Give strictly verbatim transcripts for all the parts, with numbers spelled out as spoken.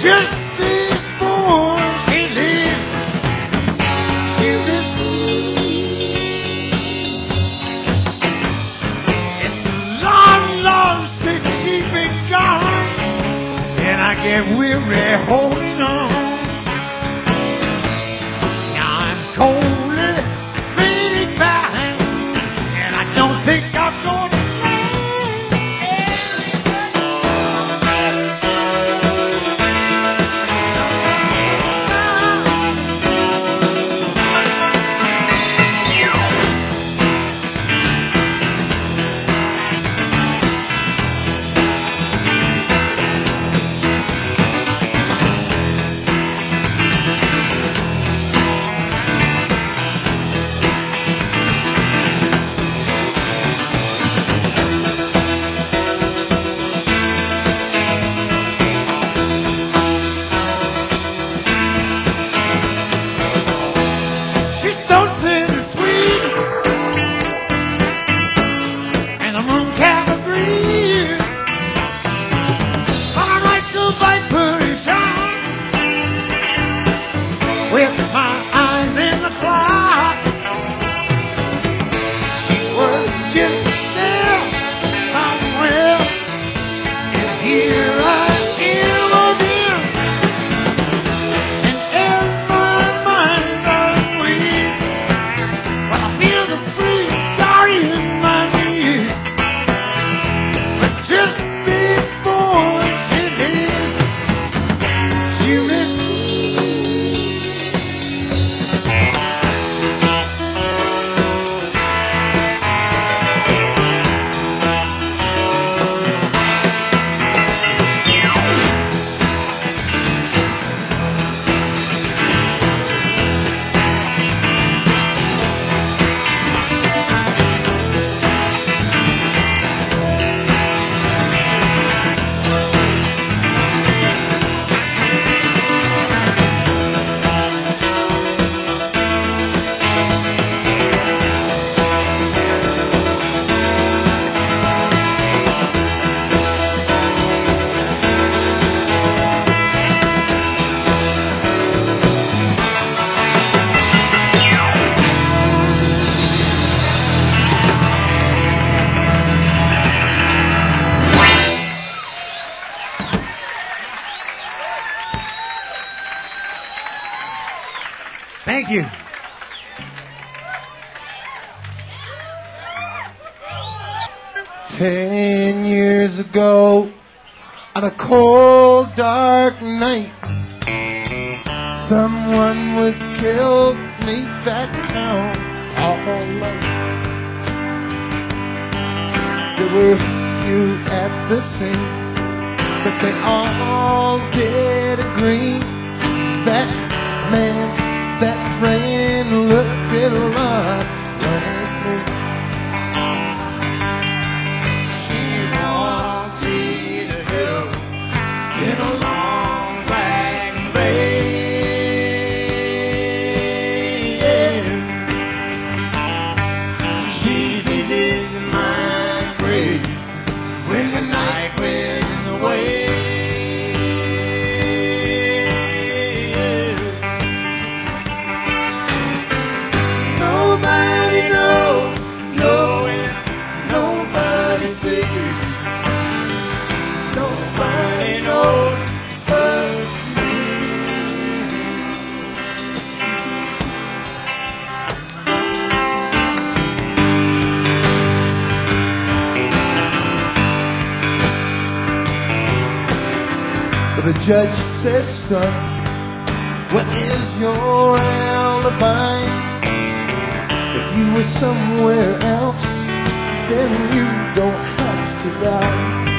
just before she leaves, she it's a long, long since she's been gone, and I get weary holding on. Now I'm coldly fading back, and I don't think I'm gonna with my eyes in the cloud. She was just there somewhere, and here I am again. And as my mind runs weak, but I feel the free sorry in my knees. But just before it is, she missed me. Thank you. Ten years ago, on a cold, dark night, someone was killed beneath that town all alone. There were few at the scene, but they all did agree that man, that train looked a lot like me. She walked me the hill in a long black veil. She did his mind break when the night went away. Nobody knows, knowing, nobody sees, nobody knows but me. But the judge said, son, what is your alibi? If you were somewhere else, then you don't have to die.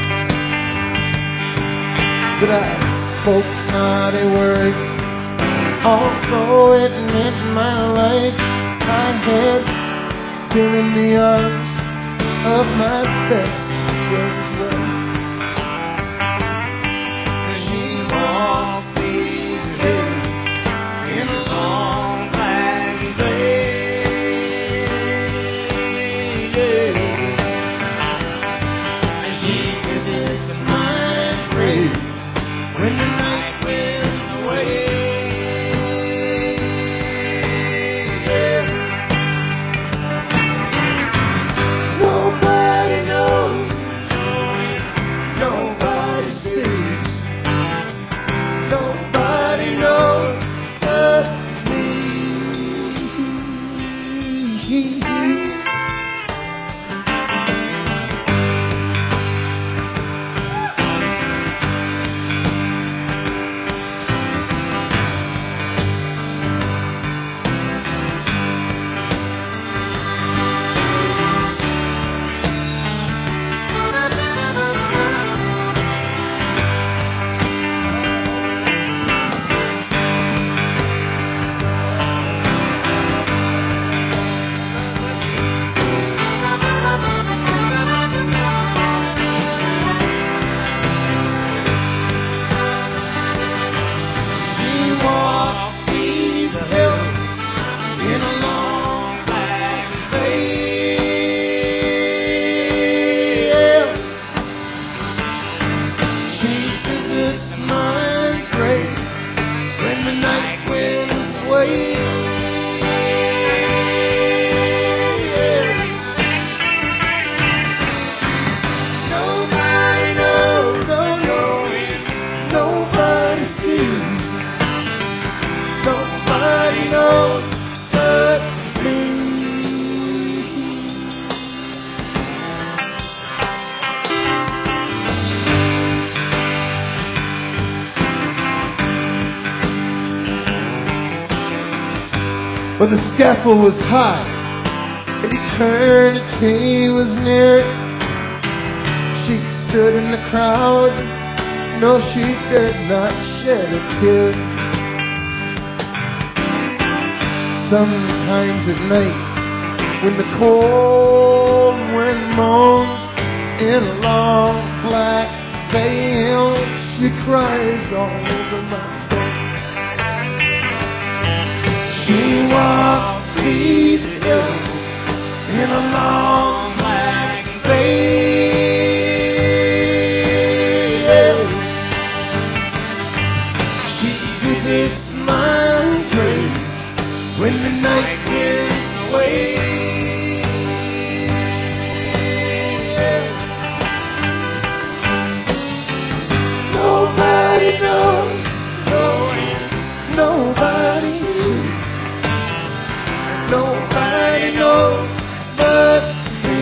But I spoke not a word, although it meant my life. I had been in the arms of my best friend's wife. She walked these hills in a long black veil. She visits my grave when the night will Nobody knows but me. But the scaffold was high, and eternity was near. She stood in the crowd, no, she did not shed a tear. Sometimes at night, when the cold wind moans in a long black veil, she cries all over my phone. She walks these hills in a long black veil. She visits my grave when the night gives away. Nobody knows, no, nobody sees. Nobody knows but me.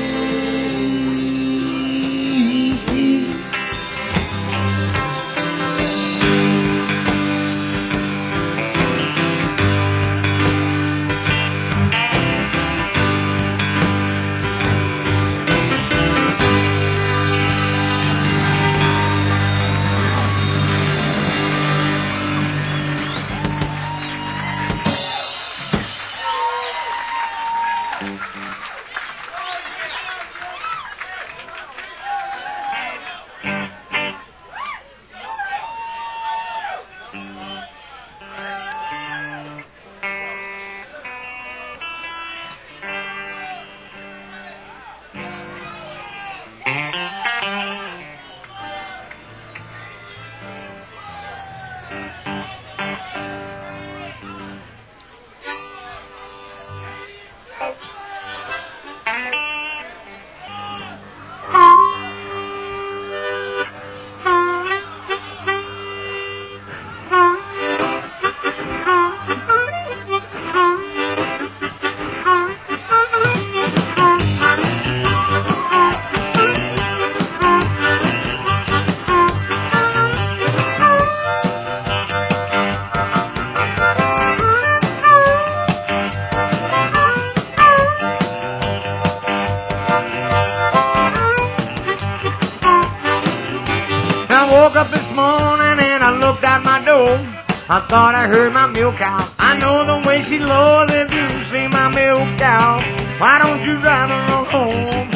I woke up this morning and I looked out my door. I thought I heard my milk cow. I know the way she lowers if you see my milk cow. Why don't you drive her home?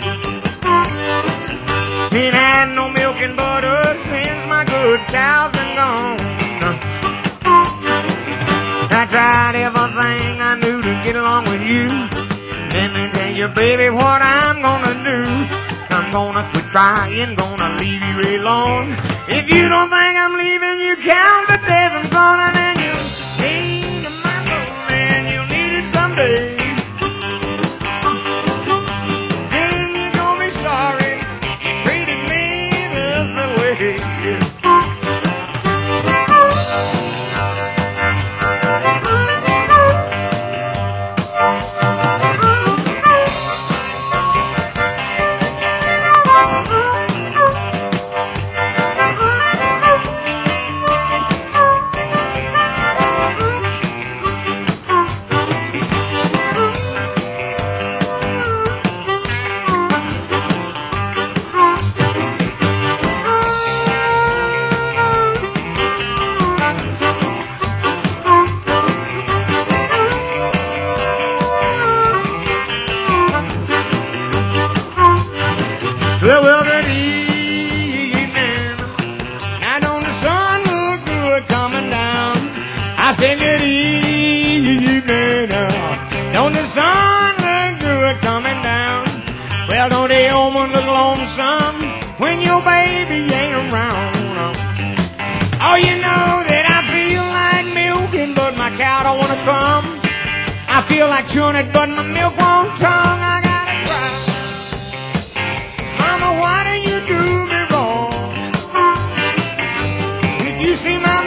Ain't had no milk and butter since my good cow's been gone. I tried everything I knew to get along with you. Let me tell you, baby, what I'm gonna do. I'm gonna quit trying, gonna leave you alone. If you don't think I'm leaving, you count the days I'm gonna, and you'll need my love, and you'll need it someday. Then you're gonna be sorry you treated me this way. Well, well, that evening, now don't the sun look good coming down? I said good evening, don't the sun look good coming down? Well, don't the old one look lonesome when your baby ain't around? Oh, you know that I feel like milking, but my cow don't wanna come. I feel like chewing it, but my milk won't tongue. I gotta cry. Mama, why do you do me wrong? Did you see my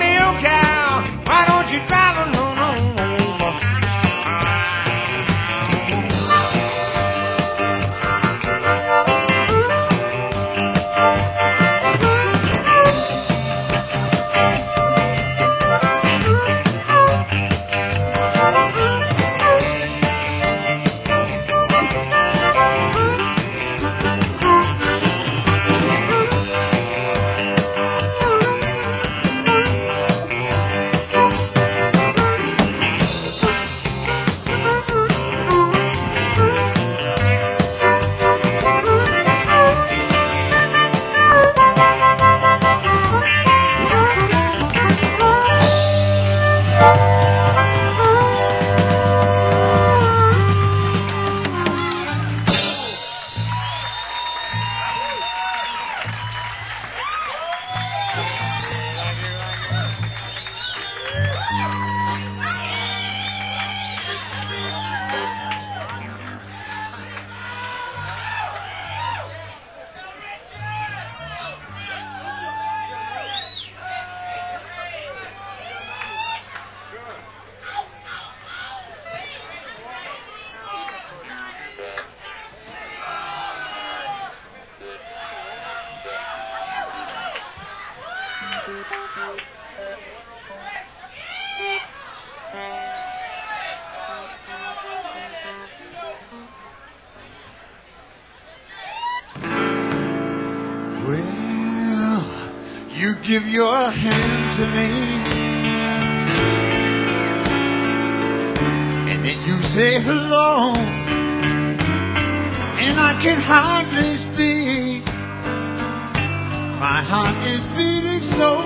Well, you give your hand to me, and then you say hello, and I can hardly speak. My heart is beating so,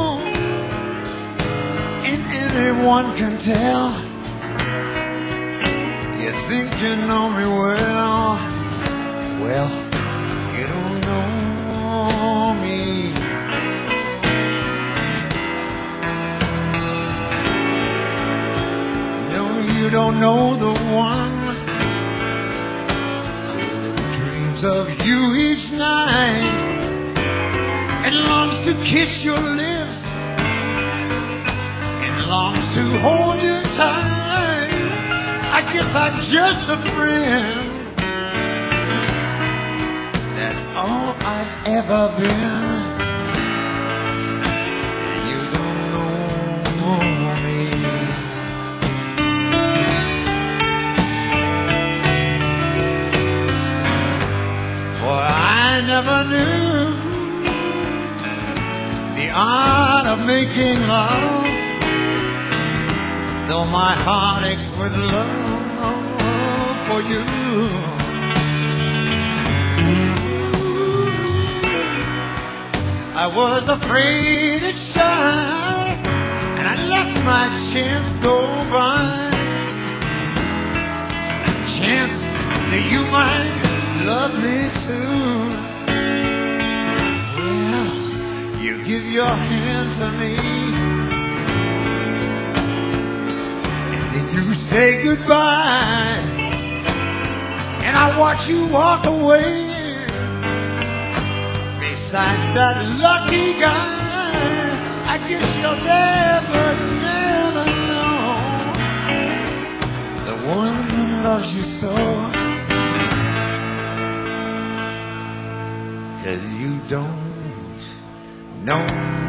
and anyone can tell. You think you know me well. Well, you don't know me. No, you don't know the one who dreams of you each night and longs to kiss your lips and longs to hold you tight. I guess I'm just a friend. That's all I've ever been. You don't know me. Boy, I never knew the art of making love, though my heart aches with love for you. I was afraid and shy, and I let my chance go by. A chance that you might love me too. Well, you give your hand to me, and then you say goodbye, and I watch you walk away beside that lucky guy. I guess you'll never, never know the one who loves you so, 'cause you don't know.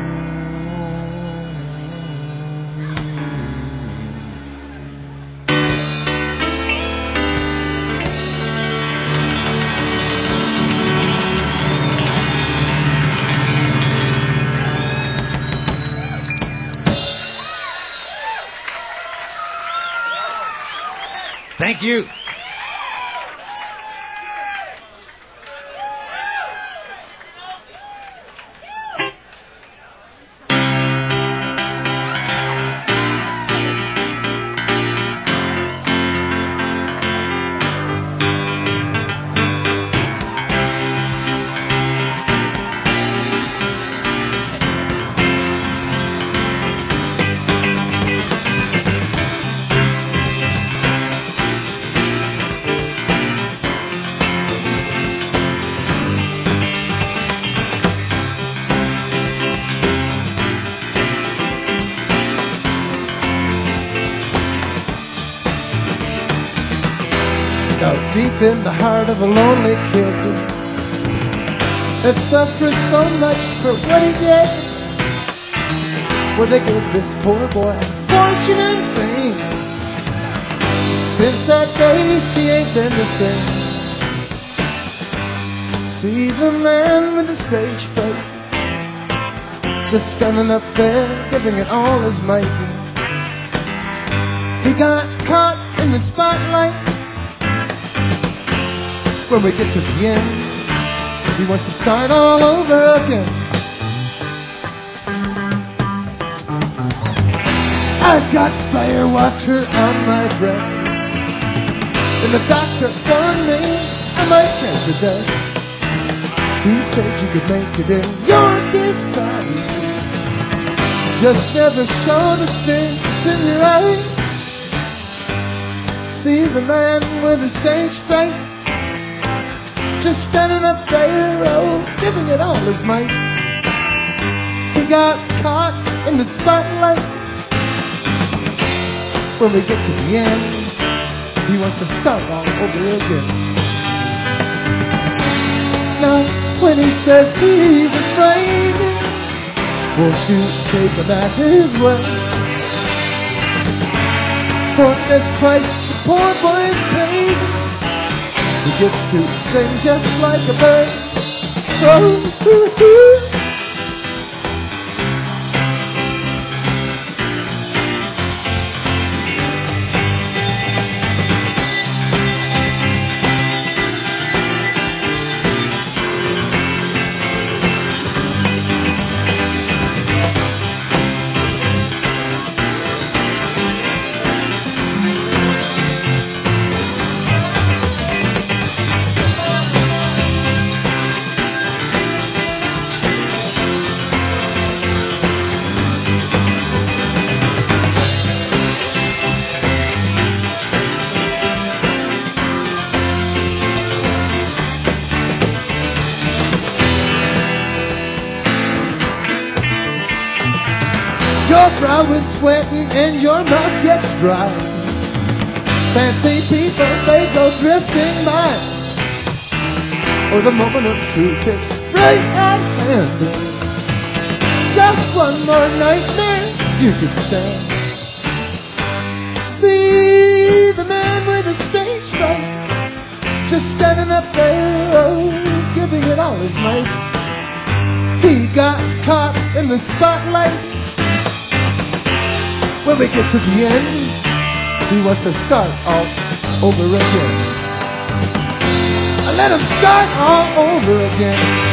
Thank you. Deep in the heart of a lonely kid that suffered so much for what he did. Well, they gave this poor boy fortune and fame. Since that day, he ain't been the same. See the man with the stage fright, just standing up there, giving it all his might. He got caught in the spotlight. When we get to the end, he wants to start all over again. I've got fire water on my breath, and the doctor warned me I might catch a death. He said you could make it in your disguise, just never show the things in your eyes. See the man with the stage fright, just standing up there, oh, giving it all his might. He got caught in the spotlight. When we get to the end, he wants to start all over again. Now, when he says he's afraid, Won't you take him at his word? For this price the poor boy's paid, he gets to sing just like a bird. Oh, ooh, ooh. Your brow is sweating and your mouth gets dry. Fancy people, they go drifting by. Or the moment of truth is right at hand. Just one more nightmare you could stand. See the man with the stage fright, just standing up there, oh, giving it all his might. He got caught in the spotlight. When we get to the end, he wants to start all over again. I let him start all over again.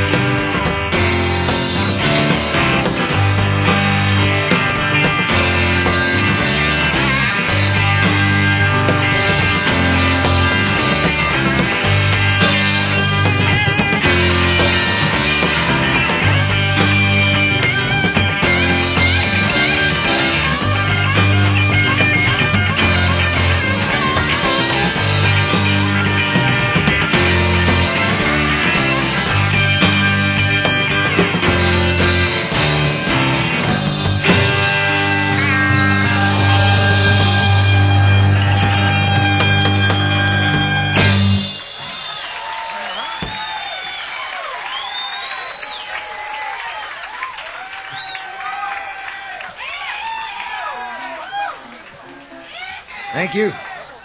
Thank you.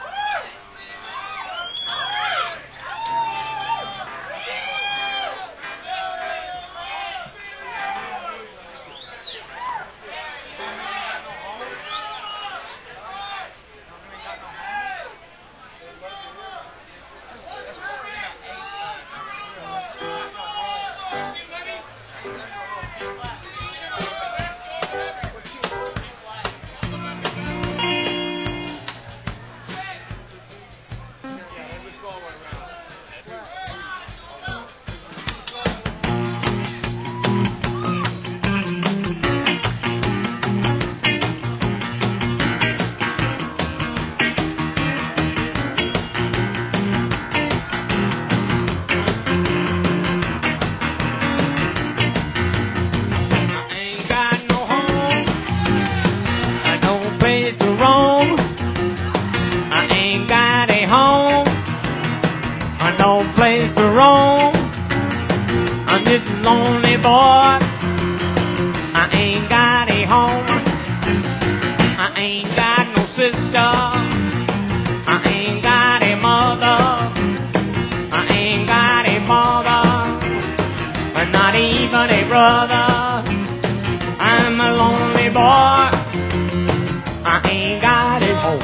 Place to roam. I'm just a lonely boy. I ain't got a home. I ain't got no sister. I ain't got a mother. I ain't got a father, but not even a brother. I'm a lonely boy. I ain't got a home.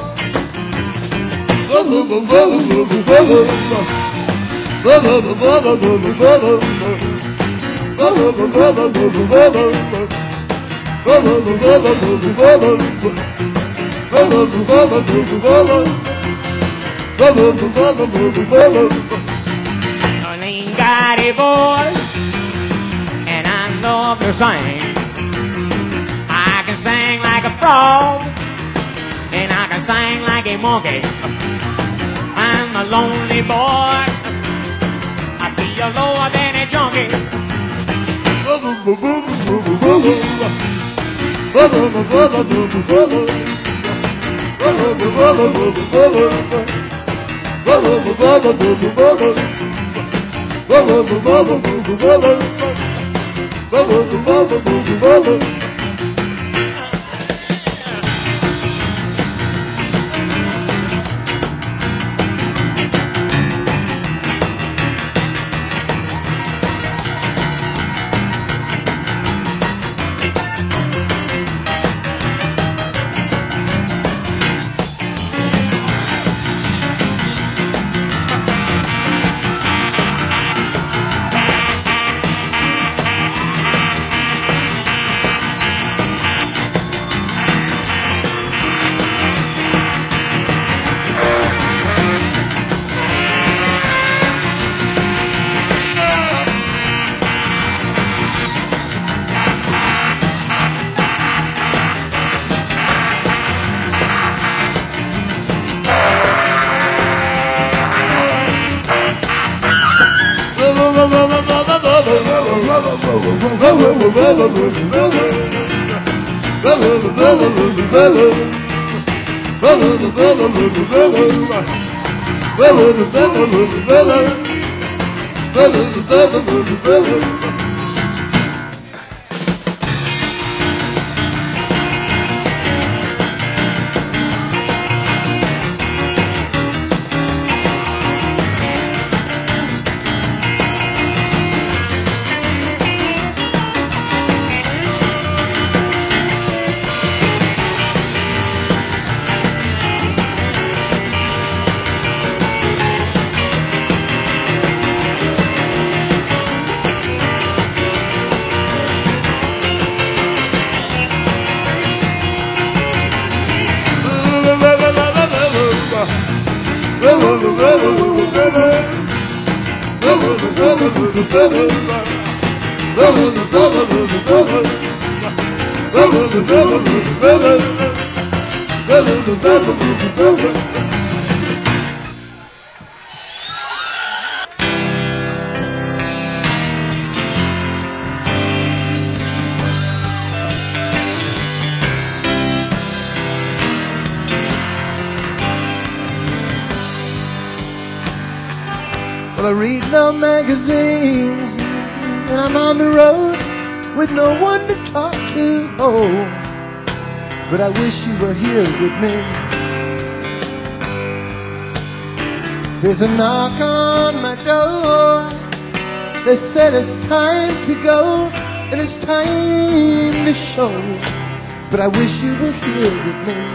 I ain't got a voice, and I love to sing. I can sing like a frog, and I can sing like a monkey. I'm a lonely boy. I feel lower than a junkie. Well, I read no magazines, and I'm on the road with no one to talk to. Oh, but I wish you were here with me. There's a knock on my door. They said it's time to go, and it's time to show. But I wish you were here with me.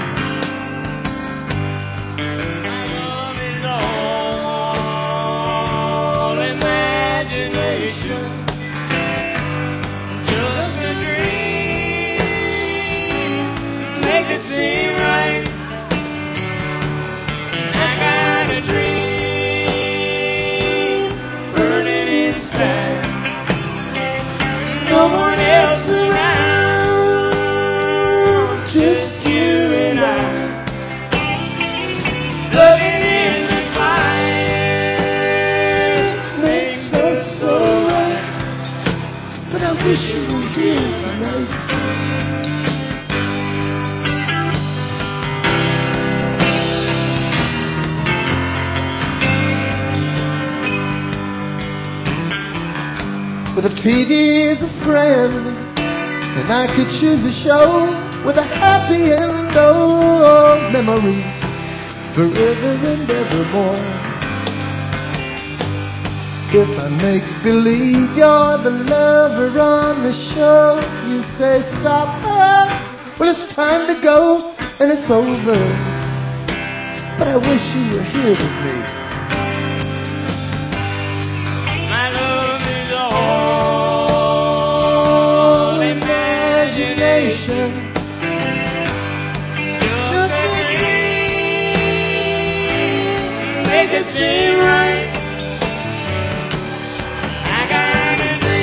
Seem right. I got a dream burning inside. No one else around, just you and I, looking in the fire makes us so right. But I wish you were here tonight. But the T V is a friend, and I could choose a show with a happy end. Oh, memories forever and evermore. If I make believe you're the lover on the show, you say stop her. Well, it's time to go, and it's over. But I wish you were here with me. My love is all imagination. Just a dream, make it seem right. I got a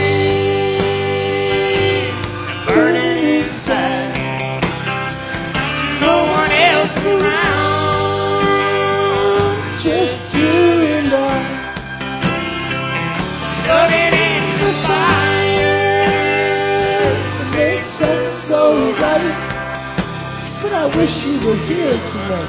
dream burning inside. No one else around, just you and I. Looking in the fire, it makes us so right. But I wish you were here tonight.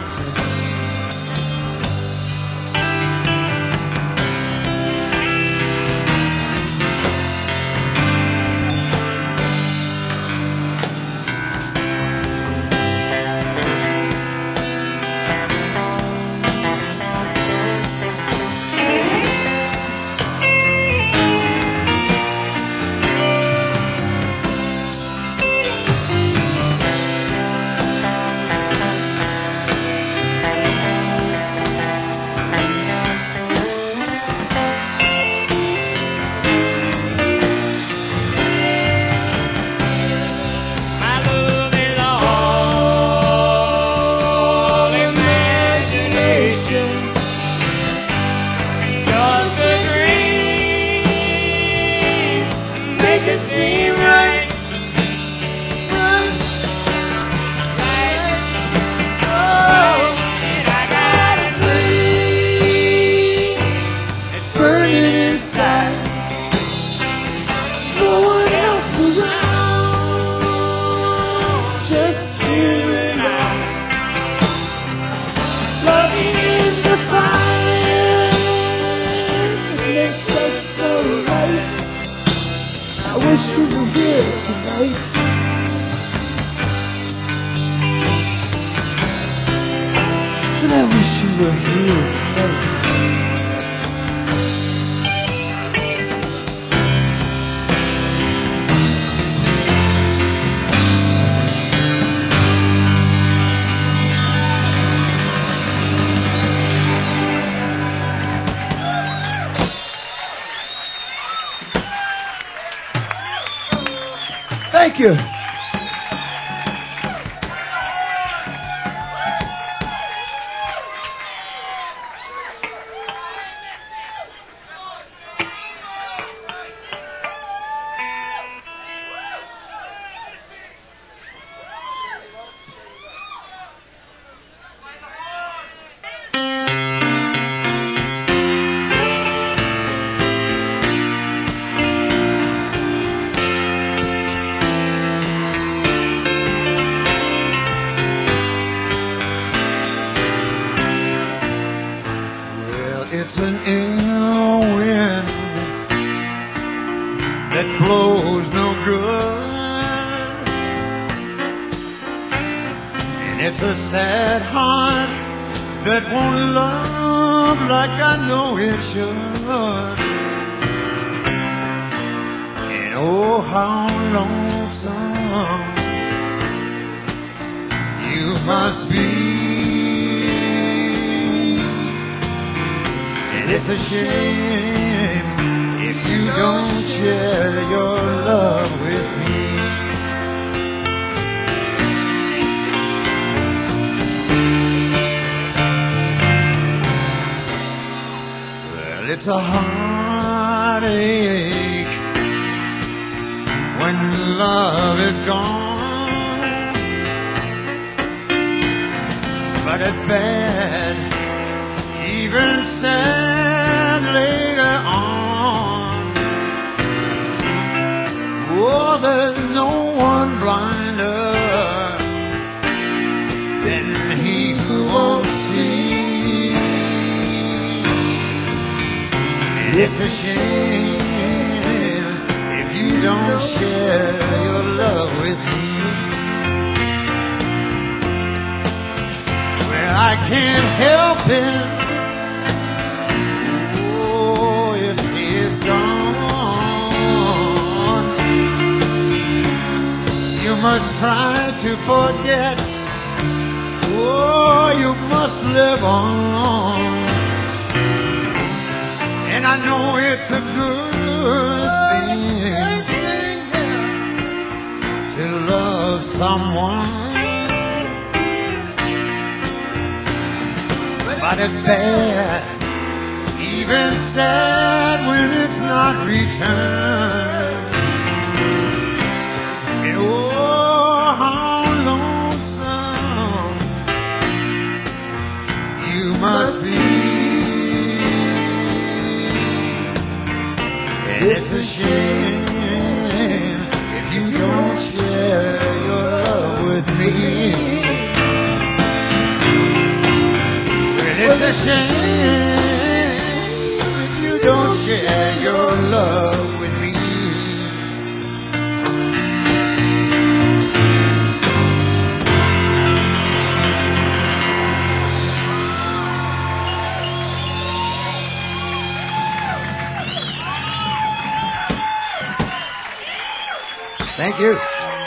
here tonight. But I wish you were here tonight. Thank you. It's an ill wind that blows no good, and it's a sad heart that won't love like I know it should. And oh, how lonesome you must be. It's a shame if you don't share your love with me. Well, it's a heartache when love is gone, but it's bad, even sad later on. Oh, there's no one blinder than he who won't see. It's a shame if you don't share your love with me. Well, I can't help it. You must try to forget. Oh, you must live on. And I know it's a good thing to love someone, but it's bad, even sad when it's not returned. And oh, how lonesome you must be. And it's a shame if you don't share your love with me. And it's a shame if you don't share your love with me. Thank you.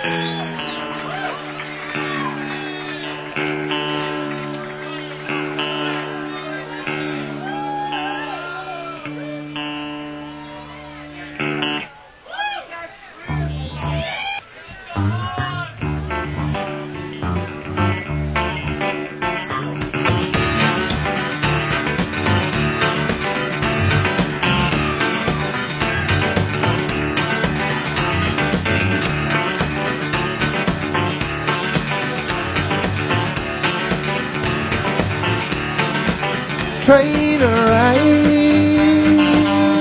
Train a ride,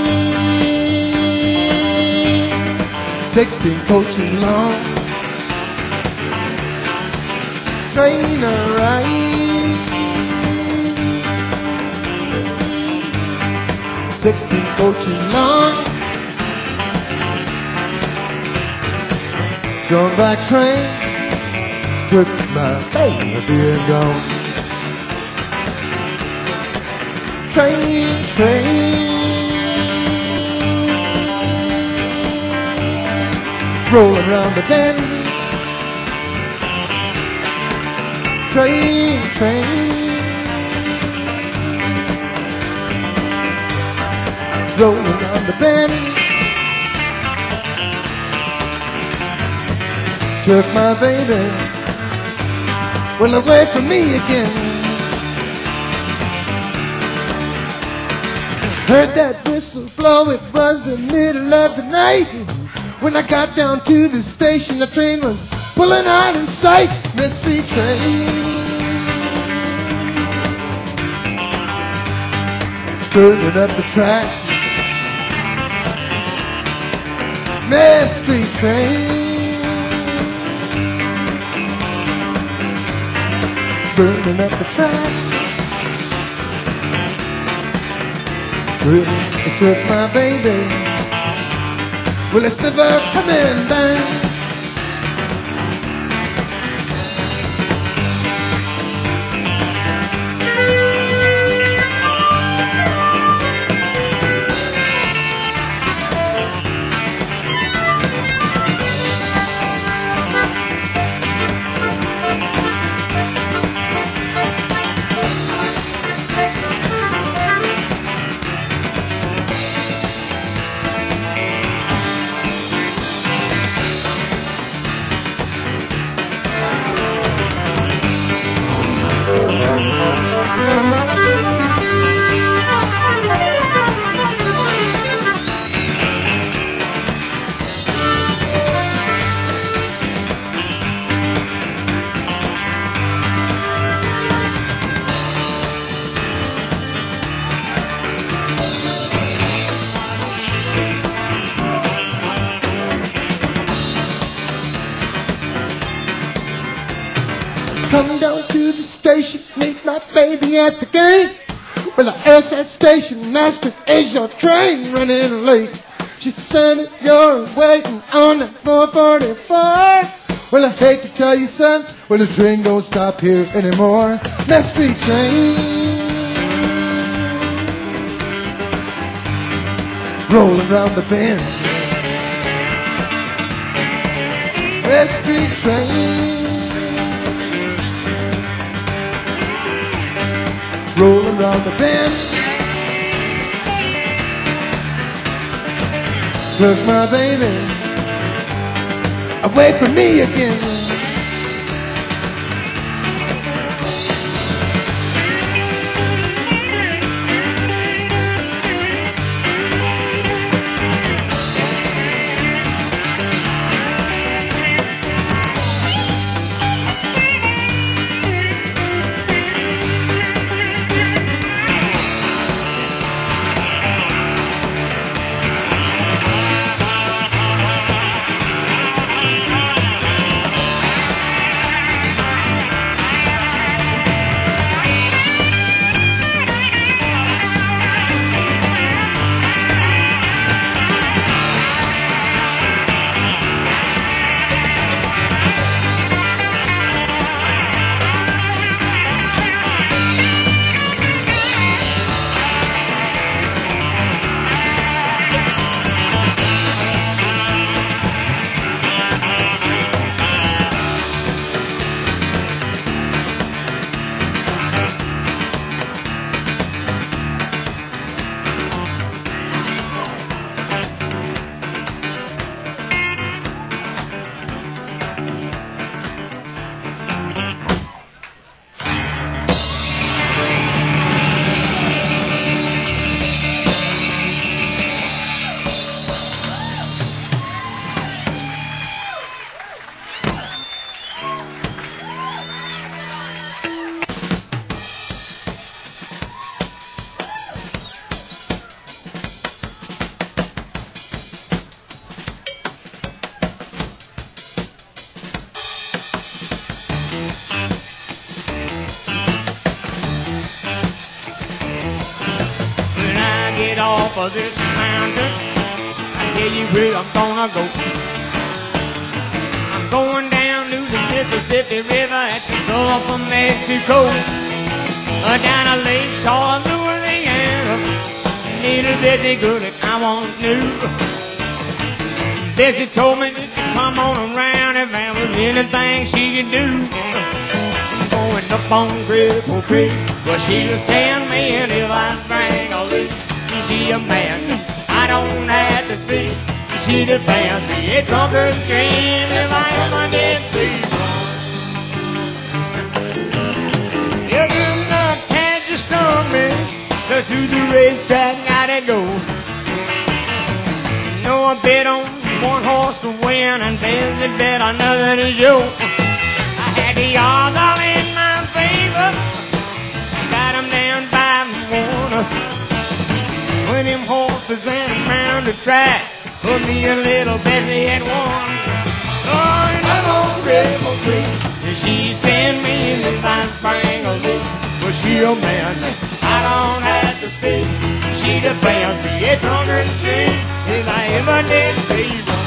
sixteen coaches long. Train a ride, sixteen coaches long. Going back train took my baby and gone. Train, train, rolling around the bend. Train, train, rolling around the bend. Took my baby well away from me again. Heard that whistle blow, it was the middle of the night. When I got down to the station, the train was pulling out in sight. Mystery train, burning up the tracks. Mystery train, burning up the tracks. It took my baby, well it's never coming back. Come down to the station, meet my baby at the gate. Well, I asked that station master, is your train running late? She said, you're waiting on the four forty-four. Well, I hate to tell you something, well, the train don't stop here anymore. Mystery train, rolling round the bend. Mystery train, rolling round the bend. Took my baby away from me again. Off of this mountain, I tell you where I'm gonna go. I'm Mississippi River at the Gulf of Mexico. Uh, down a Lake Charles, Louisiana. Little Bessie good and I want new. Bessie told me just to come on around if there was anything she could do. Going up on Cripple Creek, well, she was telling me and if I sprang a leak, she a man, I don't have to speak. She defends me, a drunkard dream if I ever did see one. You do not catch a strong man, so to the racetrack gotta go. No, I bet on one horse to win and Bessie bet on nothing to show. I had the odds all in my favor, got them down by one. When them horses ran around the track, put me a little Bessie at one. Oh, and I'm on Cripple Creek. She sent me in the fine spring a leak. Was she a man? I don't have to speak. She defends me a drunkard street if I ever did see one.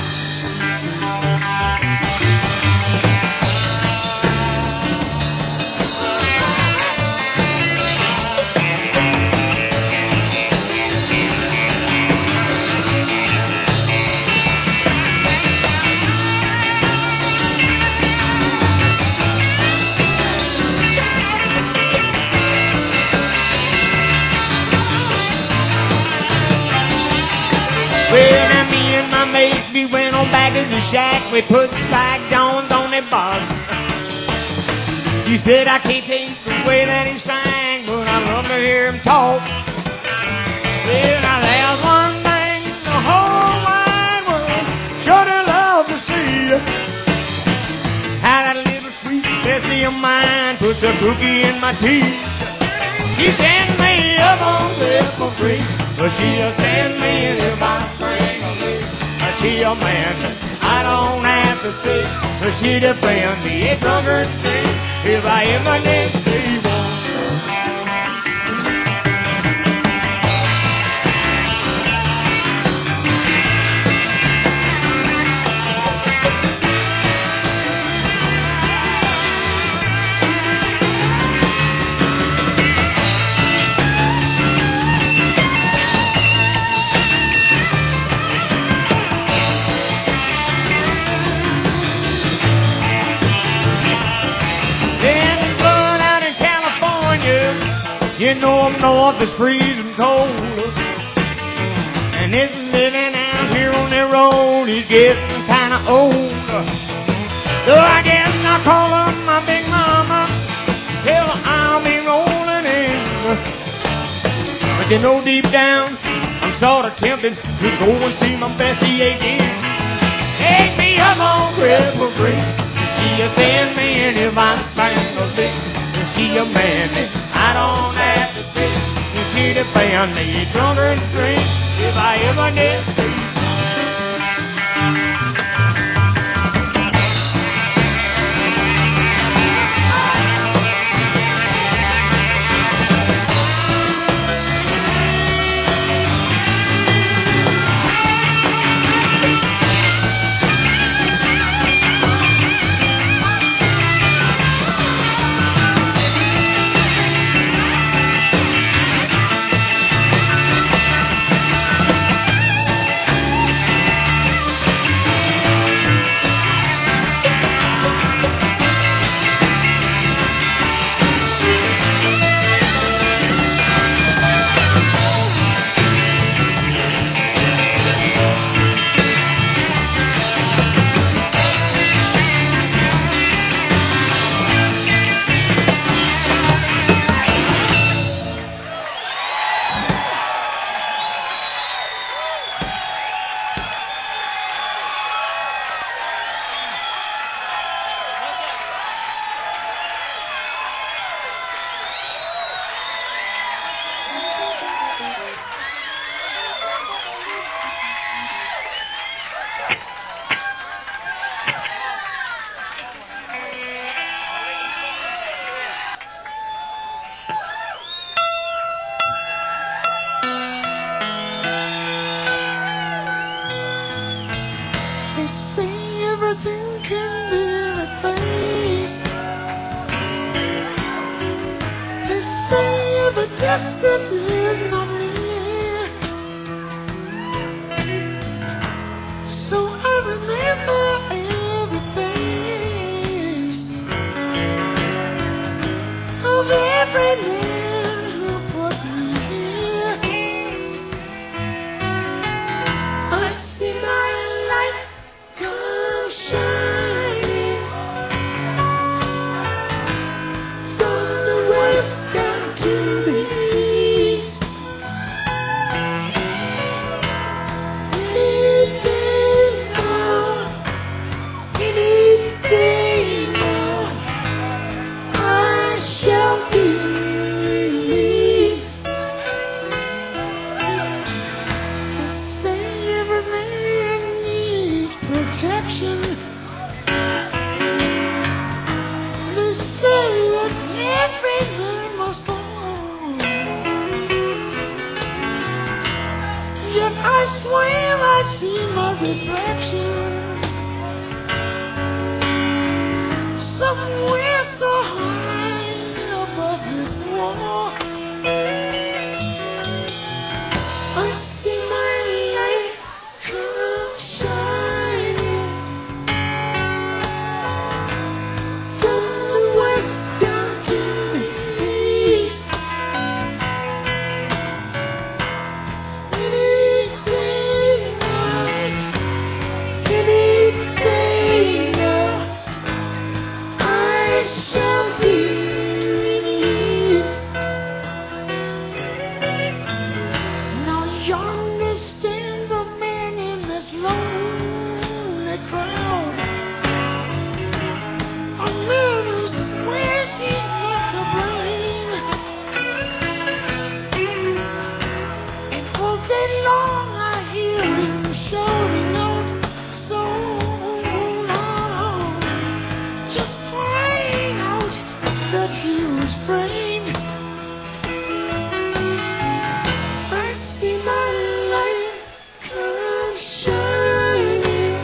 Well, now me and my mates, we went on back to the shack. We put Spike Jones on the bar. She said, I can't take the way that he sang, but I love to hear him talk. Well, now there's one thing the whole wide world sure to love to see. How that little sweet Bessie of mine puts a cookie in my teeth. She sent me up on Cripple Creek, but she'll send me in if I bring a leak. She a man, I don't have to speak, but she defends me a drunkard street if I ever did see one. You know up north it's freezing cold, and this living out here on the road is getting kind of old. So I guess I'll call up my big mama, tell her I'll be rolling in. But you know deep down I'm sort of tempted to go and see my Bessie again. Take me up on Cripple Creek, she'll send me in if I bang a lick. She a man, I don't have to speak. She defend me, drunkard drink, if I ever did see. distance is not near. So I remember every face of every man who put me here. I see my light come shining from the west down to the east. Any day now, any day now, I shall be released. They say every man needs protection. They say that every man must fall. Yet I swear I see my reflection somewhere so high above this wall. I see my light come shining from the west down to the east. Any day now, any day now, I shall be released. Now yonder stands a man in this lonely crowd, a man who swears he's not to blame. And all day long I hear him shouting out so loud, just crying out that he was framed. I see my light come shining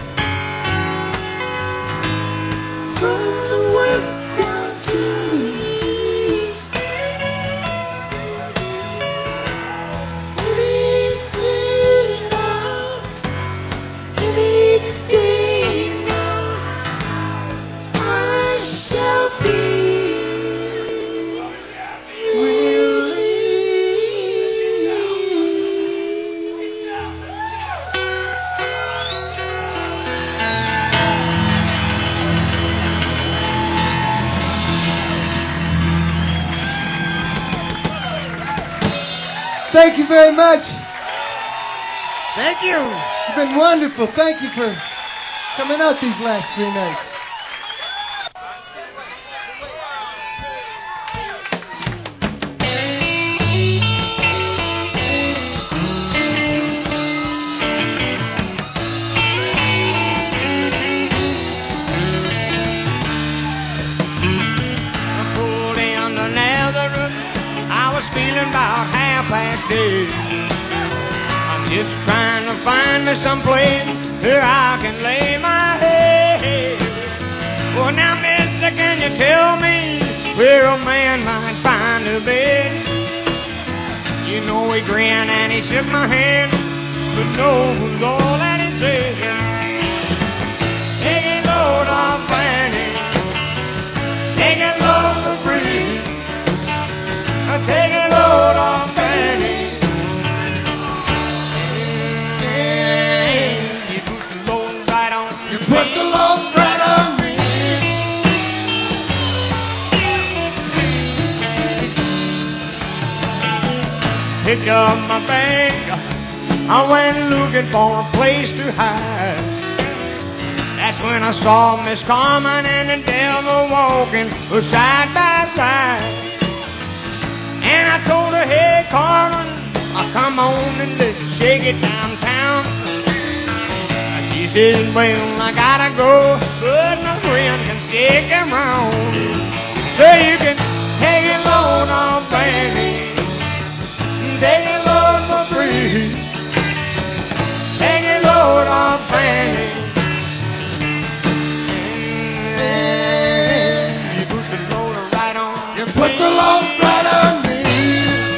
from the west down to the east. Any day now, any day now, I shall be Thank you very much. Thank you. You've been wonderful. Thank you for coming out these last three nights. I pulled in the Nazareth. I was feeling about half past eight. I'm just trying to find me some place where I can lay my head. Well, now, mister, can you tell me where a man might find a bed? You know, he grinned and he shook my hand, but no was all that he said. Take it, Lord, I'm finding. Take it, Lord, for free. Take it, Lord, I'm finding. You put the Lord right on me. You put the Lord right on me. Picked up my bag. I went looking for a place to hide. That's when I saw Miss Carmen and the devil walking side by side. And I told her, hey, Carmen, I'll come on and let's shake it downtown. She says, well, I gotta go, but my friend can stick around. So you can take it, Lord, on Fanny. Take it, Lord, for free. Take it, Lord, on Fanny. You put the Lord right on. You put the Lord right on me.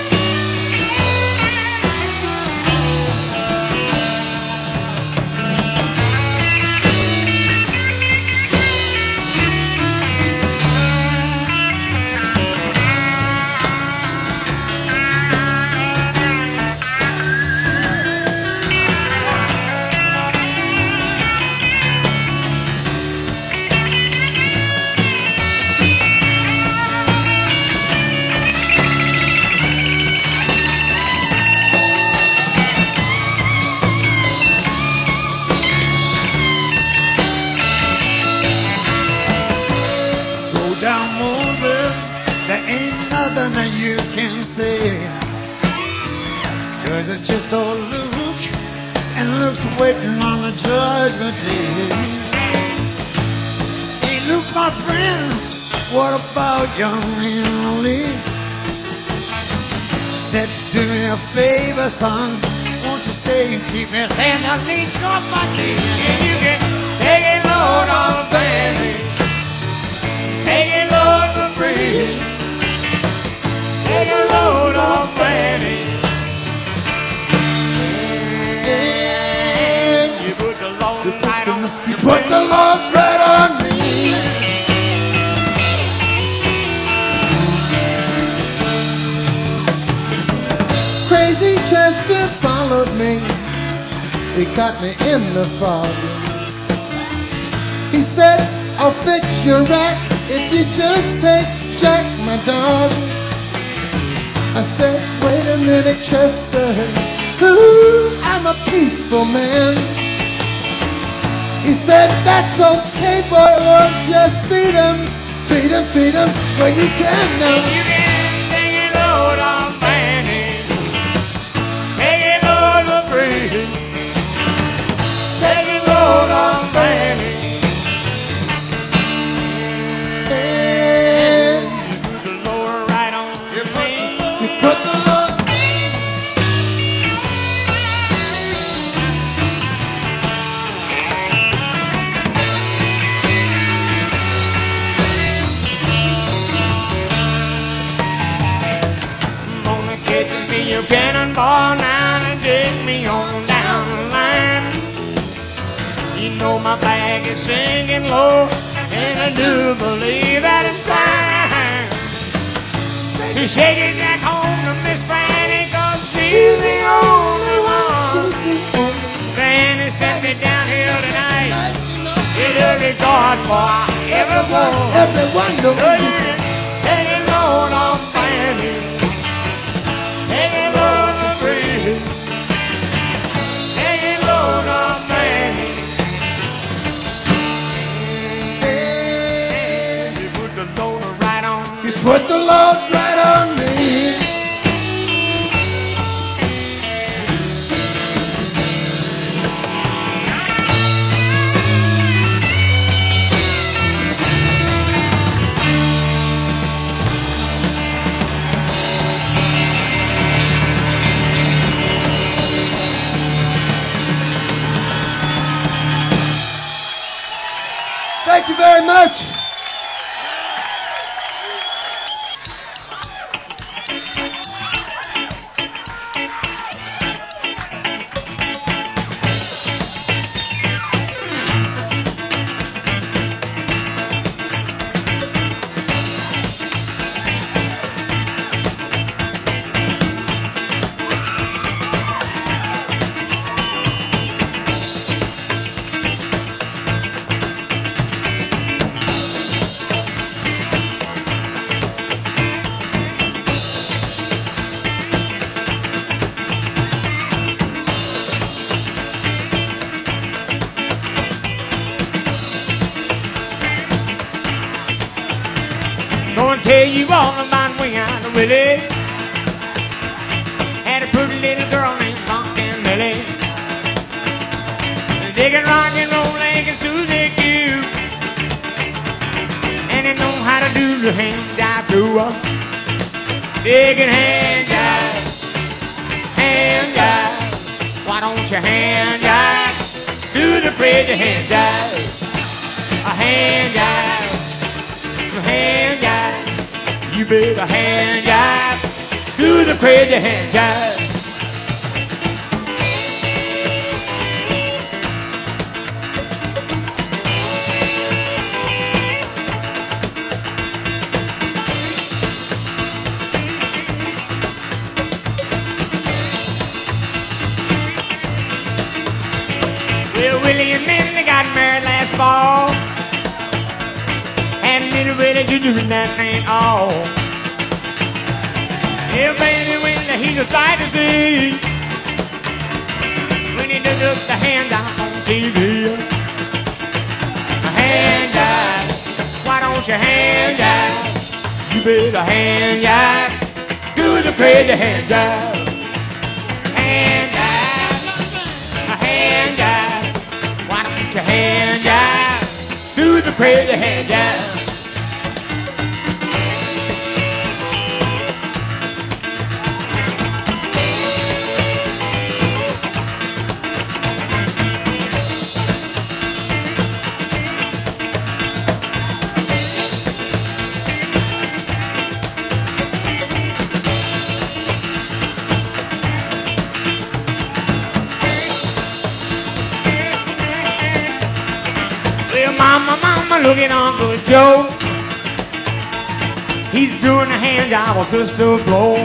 say, 'cause it's just old Luke, and Luke's waiting on the judgment day. Hey, Luke, my friend, what about young Henry? Said, do me a favor, son, won't you stay and keep me saying the lead company? And you can take it load on Fanny, take it load for free, take it load on Fanny. And you put the load right on, You put the love right on me. Crazy Chester followed me. He caught me in the fog. He said, I'll fix your rack if you just take Jack, my dog. I said, wait a minute, Chester. Ooh, I'm a peaceful man. He said, that's okay, boy, well, just feed him, feed him, feed him, where you can now. you can take it load on Fanny, take it load for free, take it load on Fanny. And You put the load right on You put me. you put the love. Gonna catch me a cannonball now and take me on down the line. You know my bag is sinking low, and I do believe that it's time to shake it back home to Miss Fanny, 'cause she's the only one. Fanny sent me down here tonight. It's a regard for everyone. Everyone knows So you. you can take it load on Fanny, take it load for free, take it load on Fanny. You put the load right on You put the love right on me. Thank you very much. Gonna tell you all about Wild Willie. Had a pretty little girl named Pumpkin Billy. They can rock and roll like a Susie Q. And they know how to do the hand jive too. They can hand jive, hand jive. Why don't you hand jive? Do the crazy hand jive. A hand jive. Hand jive, you better hand jive, do the crazy hand jive. Well, Willie and Minnie got married last fall. And little Willie Junior and that ain't all. Yeah, baby, Willie, he's a sight to see. When he does up the hand out on T V. A hand jive, why don't you hand jive? You better hand jive, do the crazy hand jive. Hand jive, a hand jive. Why don't you hand jive? Do the crazy hand jive. Well, mama, mama, look at Uncle Joe. He's doing a hand job on Sister Flo.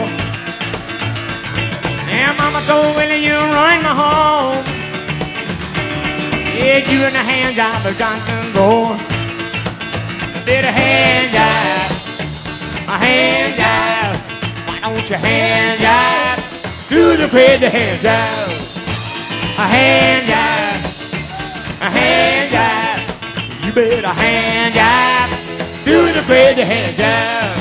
And mama told Willie, you run my home. Yeah, you and the hand job has got to go. Did a hand job, a hand job. Why don't you hand job? Do the crazy hand job. A hand job, a hand job. You better hand job, do the crazy hand job.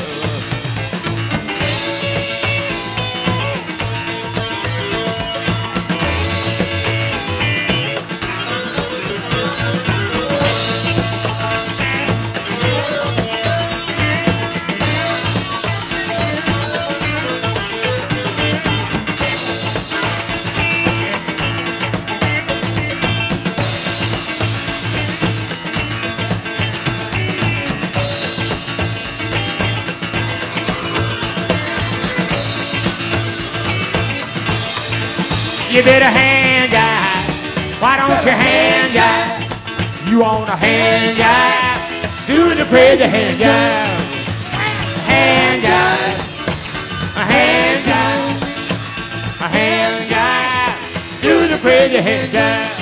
You better hand jive. Why don't you hand jive? You want a hand jive? Do the crazy hand jive. Hand jive. A hand jive. A hand jive. Do the crazy hand jive.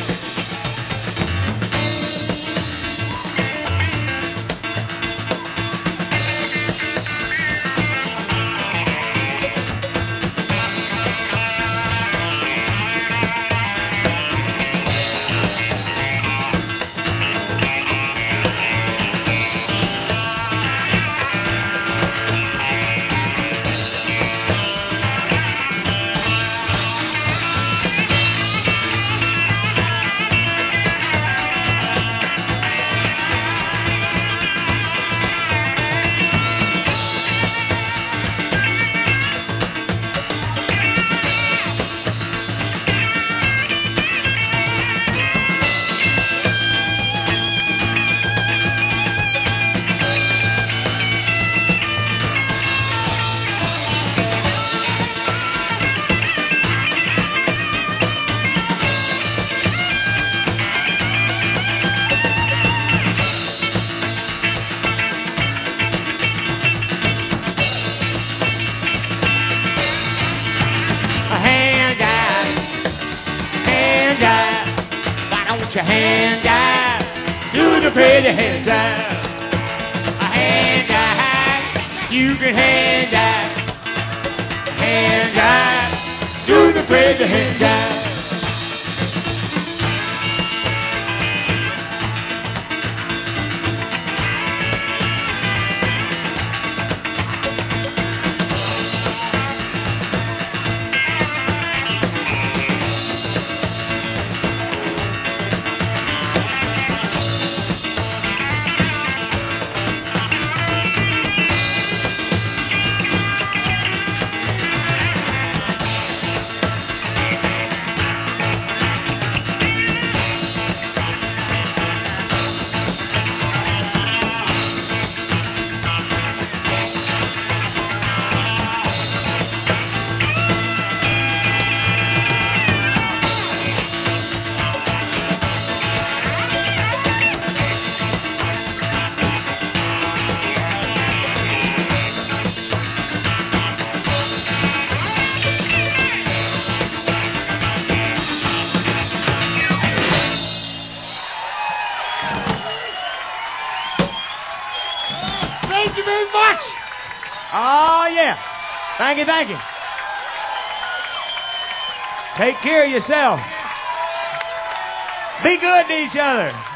Put your hand jive, do the crazy hand jive. A hand jive, you can hand jive. Hand jive, do the crazy hand jive. Thank you very much. Oh, yeah. Thank you, thank you. Take care of yourself. Be good to each other.